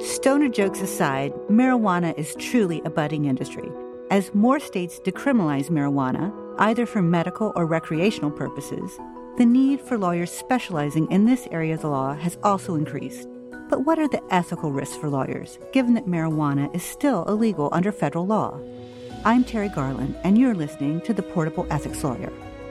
Stoner jokes aside, marijuana is truly a budding industry. As more states decriminalize marijuana, either for medical or recreational purposes, the need for lawyers specializing in this area of the law has also increased. But what are the ethical risks for lawyers, given that marijuana is still illegal under federal law? I'm Terry Garland, and you're listening to The Portable Ethics Lawyer.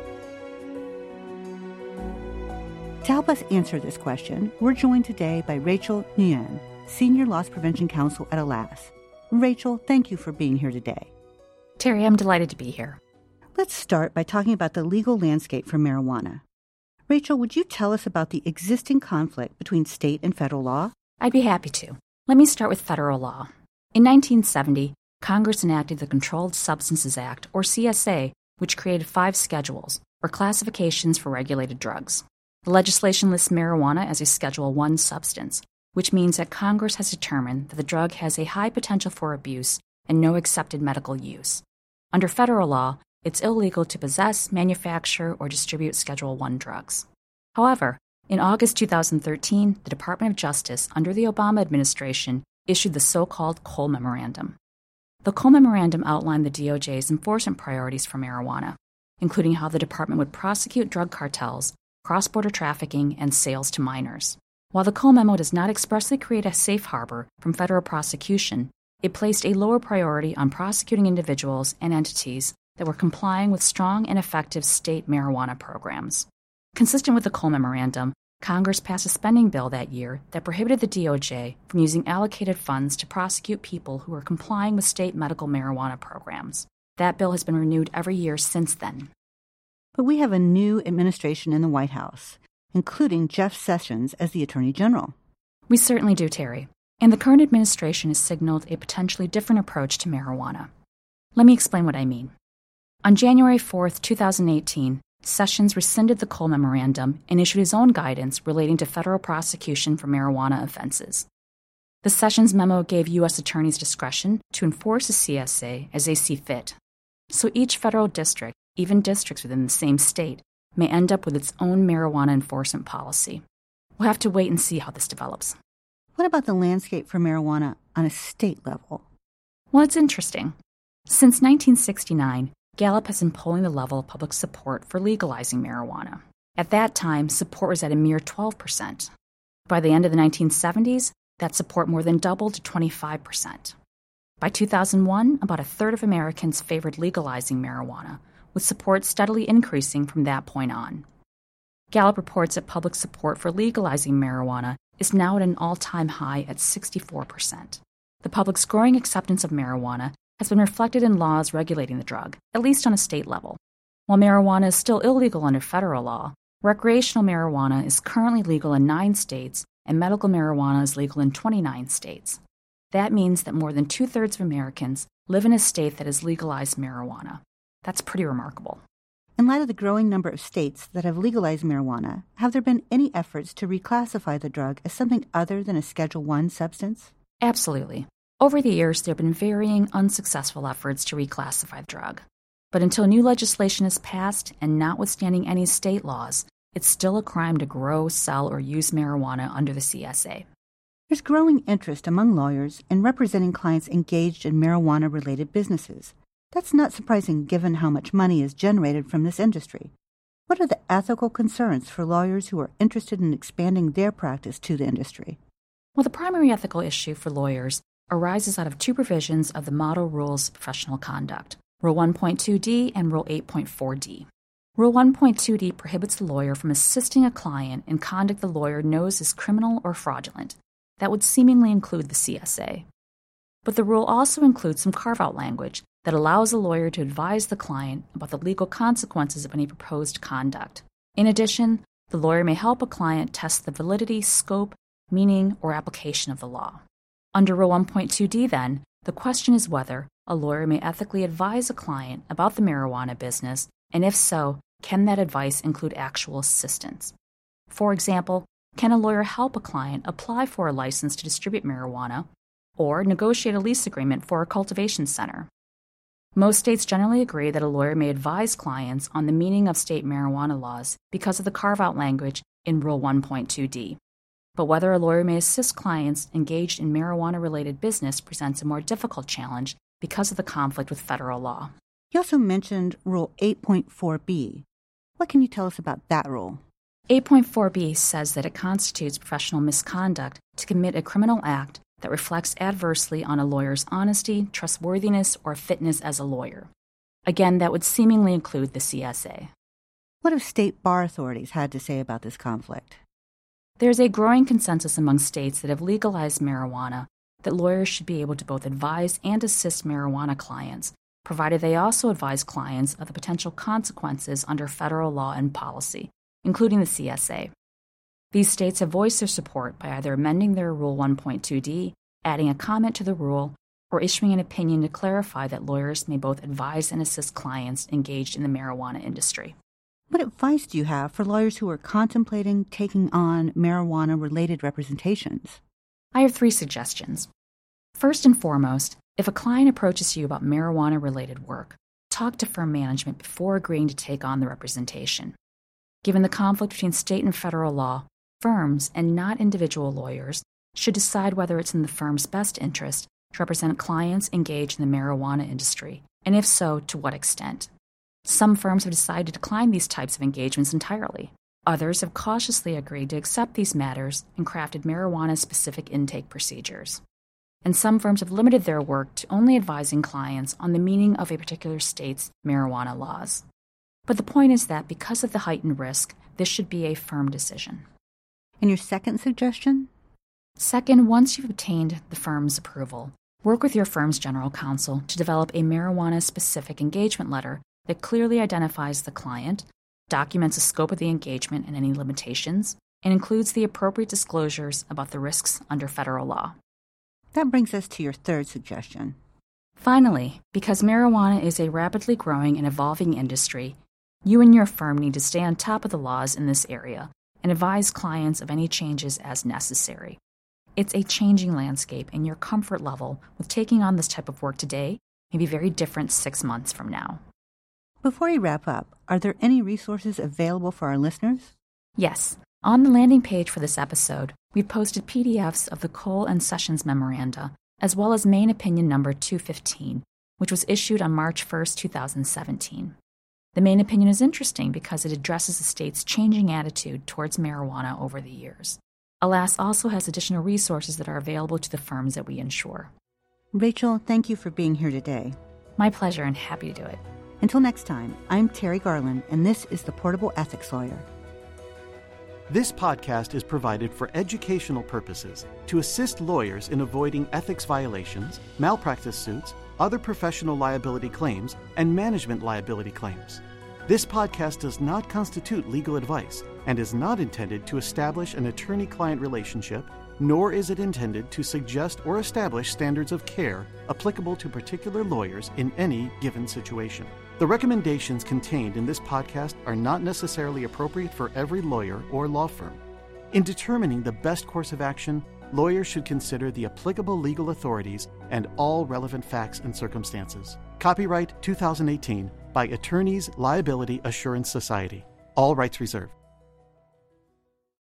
To help us answer this question, we're joined today by Rachel Nguyen, Senior Loss Prevention Counsel at ALAS. Rachel, thank you for being here today. Terry, I'm delighted to be here. Let's start by talking about the legal landscape for marijuana. Rachel, would you tell us about the existing conflict between state and federal law? I'd be happy to. Let me start with federal law. In 1970, Congress enacted the Controlled Substances Act, or CSA, which created 5 schedules, or classifications for regulated drugs. The legislation lists marijuana as a Schedule I substance, which means that Congress has determined that the drug has a high potential for abuse and no accepted medical use. Under federal law, it's illegal to possess, manufacture, or distribute Schedule I drugs. However, in August 2013, the Department of Justice, under the Obama administration, issued the so-called Cole Memorandum. The Cole Memorandum outlined the DOJ's enforcement priorities for marijuana, including how the department would prosecute drug cartels, cross-border trafficking, and sales to minors. While the Cole Memo does not expressly create a safe harbor from federal prosecution, it placed a lower priority on prosecuting individuals and entities that were complying with strong and effective state marijuana programs. Consistent with the Cole Memorandum, Congress passed a spending bill that year that prohibited the DOJ from using allocated funds to prosecute people who were complying with state medical marijuana programs. That bill has been renewed every year since then. But we have a new administration in the White House, including Jeff Sessions as the Attorney General. We certainly do, Terry. And the current administration has signaled a potentially different approach to marijuana. Let me explain what I mean. On January 4, 2018, Sessions rescinded the Cole Memorandum and issued his own guidance relating to federal prosecution for marijuana offenses. The Sessions memo gave U.S. attorneys discretion to enforce the CSA as they see fit. So each federal district, even districts within the same state, may end up with its own marijuana enforcement policy. We'll have to wait and see how this develops. What about the landscape for marijuana on a state level? Well, it's interesting. Since 1969, Gallup has been polling the level of public support for legalizing marijuana. At that time, support was at a mere 12%. By the end of the 1970s, that support more than doubled to 25%. By 2001, about a third of Americans favored legalizing marijuana, with support steadily increasing from that point on. Gallup reports that public support for legalizing marijuana is now at an all-time high at 64%. The public's growing acceptance of marijuana has been reflected in laws regulating the drug, at least on a state level. While marijuana is still illegal under federal law, recreational marijuana is currently legal in 9 states, and medical marijuana is legal in 29 states. That means that more than 2/3 of Americans live in a state that has legalized marijuana. That's pretty remarkable. In light of the growing number of states that have legalized marijuana, have there been any efforts to reclassify the drug as something other than a Schedule I substance? Absolutely. Over the years, there have been varying unsuccessful efforts to reclassify the drug. But until new legislation is passed, and notwithstanding any state laws, it's still a crime to grow, sell, or use marijuana under the CSA. There's growing interest among lawyers in representing clients engaged in marijuana-related businesses. That's not surprising given how much money is generated from this industry. What are the ethical concerns for lawyers who are interested in expanding their practice to the industry? Well, the primary ethical issue for lawyers arises out of 2 provisions of the Model Rules of Professional Conduct, Rule 1.2d and Rule 8.4d. Rule 1.2d prohibits the lawyer from assisting a client in conduct the lawyer knows is criminal or fraudulent. That would seemingly include the CSA. But the rule also includes some carve-out language that allows a lawyer to advise the client about the legal consequences of any proposed conduct. In addition, the lawyer may help a client test the validity, scope, meaning, or application of the law. Under Rule 1.2d, then, the question is whether a lawyer may ethically advise a client about the marijuana business, and if so, can that advice include actual assistance? For example, can a lawyer help a client apply for a license to distribute marijuana or negotiate a lease agreement for a cultivation center? Most states generally agree that a lawyer may advise clients on the meaning of state marijuana laws because of the carve-out language in Rule 1.2d. but whether a lawyer may assist clients engaged in marijuana-related business presents a more difficult challenge because of the conflict with federal law. You also mentioned Rule 8.4b. What can you tell us about that rule? 8.4b says that it constitutes professional misconduct to commit a criminal act that reflects adversely on a lawyer's honesty, trustworthiness, or fitness as a lawyer. Again, that would seemingly include the CSA. What have state bar authorities had to say about this conflict? There's a growing consensus among states that have legalized marijuana that lawyers should be able to both advise and assist marijuana clients, provided they also advise clients of the potential consequences under federal law and policy, including the CSA. These states have voiced their support by either amending their Rule 1.2d, adding a comment to the rule, or issuing an opinion to clarify that lawyers may both advise and assist clients engaged in the marijuana industry. What advice do you have for lawyers who are contemplating taking on marijuana-related representations? I have 3 suggestions. First and foremost, if a client approaches you about marijuana-related work, talk to firm management before agreeing to take on the representation. Given the conflict between state and federal law, firms, and not individual lawyers, should decide whether it's in the firm's best interest to represent clients engaged in the marijuana industry, and if so, to what extent. Some firms have decided to decline these types of engagements entirely. Others have cautiously agreed to accept these matters and crafted marijuana-specific intake procedures. And some firms have limited their work to only advising clients on the meaning of a particular state's marijuana laws. But the point is that because of the heightened risk, this should be a firm decision. And your second suggestion? Second, once you've obtained the firm's approval, work with your firm's general counsel to develop a marijuana-specific engagement letter that clearly identifies the client, documents the scope of the engagement and any limitations, and includes the appropriate disclosures about the risks under federal law. That brings us to your third suggestion. Finally, because marijuana is a rapidly growing and evolving industry, you and your firm need to stay on top of the laws in this area and advise clients of any changes as necessary. It's a changing landscape, and your comfort level with taking on this type of work today may be very different 6 months from now. Before we wrap up, are there any resources available for our listeners? Yes. On the landing page for this episode, we've posted PDFs of the Cole and Sessions memoranda, as well as Main Opinion Number 215, which was issued on March 1, 2017. The Main Opinion is interesting because it addresses the state's changing attitude towards marijuana over the years. ALAS also has additional resources that are available to the firms that we insure. Rachel, thank you for being here today. My pleasure, and happy to do it. Until next time, I'm Terry Garland, and this is The Portable Ethics Lawyer. This podcast is provided for educational purposes to assist lawyers in avoiding ethics violations, malpractice suits, other professional liability claims, and management liability claims. This podcast does not constitute legal advice and is not intended to establish an attorney-client relationship, nor is it intended to suggest or establish standards of care applicable to particular lawyers in any given situation. The recommendations contained in this podcast are not necessarily appropriate for every lawyer or law firm. In determining the best course of action, lawyers should consider the applicable legal authorities and all relevant facts and circumstances. Copyright 2018 by Attorneys Liability Assurance Society. All rights reserved.